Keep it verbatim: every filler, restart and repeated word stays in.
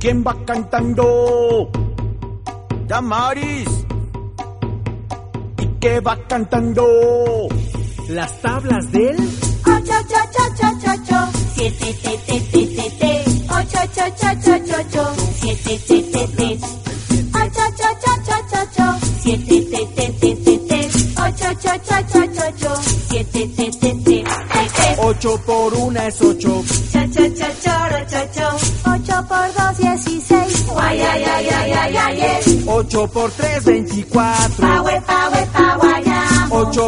¿Quién va cantando? Damaris. ¿Y qué va cantando? Las tablas del ocho, ocho, ocho, ocho, ocho, siete, te, te, te, te, te, ocho, ocho, ocho, ocho, ocho, siete, te, te, te, ocho, ocho, ocho, ocho, ocho, siete, te, te, te, te, te, ocho, ocho, ocho, ocho, ocho, siete, te, te, te, te, te. Ocho por una es ocho. Cha, cha, cha, choro, cho, cho. Ocho por dos, dieciséis. Guay, ay, ay, ay, ay, ay, ay. Ocho por tres, veinticuatro. Pa, we, pa, we, pa, guayamo. Ocho